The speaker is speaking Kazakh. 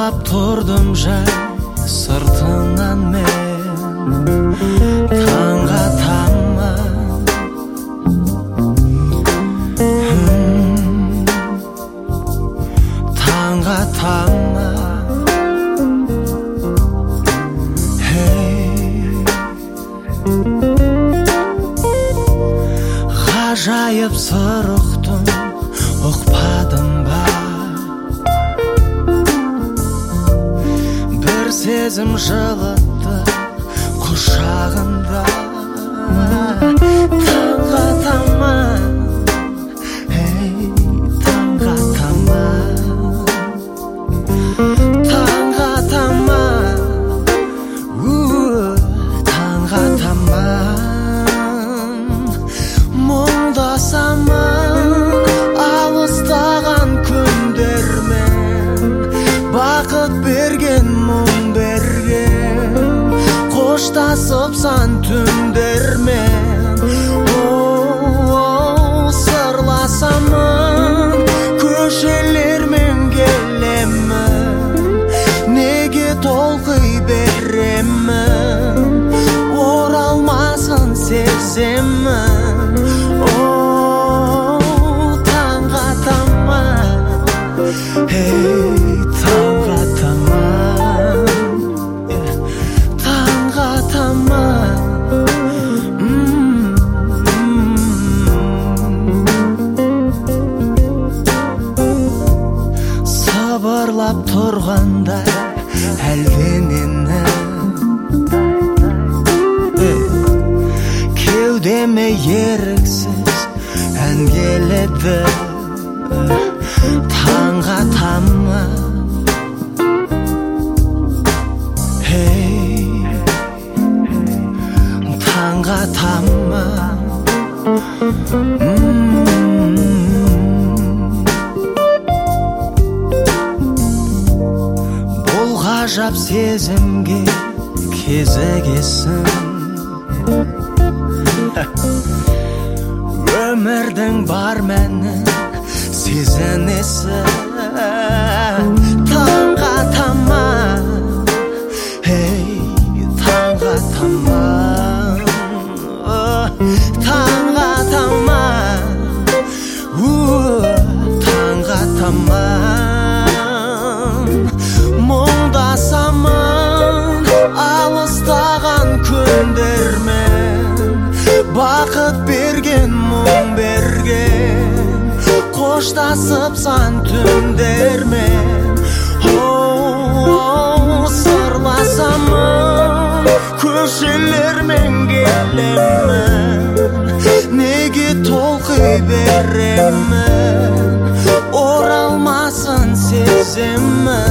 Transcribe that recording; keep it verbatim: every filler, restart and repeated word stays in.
Сабырлап тұрдым жай сыртыңнан мен таңға тамма таңға тамма ғажайып сыр ұқтым ұқпадым ба бір сезім жылытты құшағында таңға тамма таңға тамма таңға тамма таңға тамма мұңдасамын алыстаған күндермен бақыт берген мұң берген қоштасып сан түндермен оу сырласамын көшелермен келемін неге толқи беремін оралмасын сеземін таңға тамма таңға тамма таңға тамма сабырлап тұрғанда әлденені кеудеме еріксіз ән келеді таңға тамма таңға тамма бұл ғажап сезімге кезігесің өмірдің бар мәнін сезінесің таңға тамма таңға тамма таңға тамма таңға тамма мұңдасамын алыстаған күндермен бақыт берген мұң берген қоштасып сан түндермен оу сырласамын көшелермен келемін неге толқи беремін оралмасын сеземін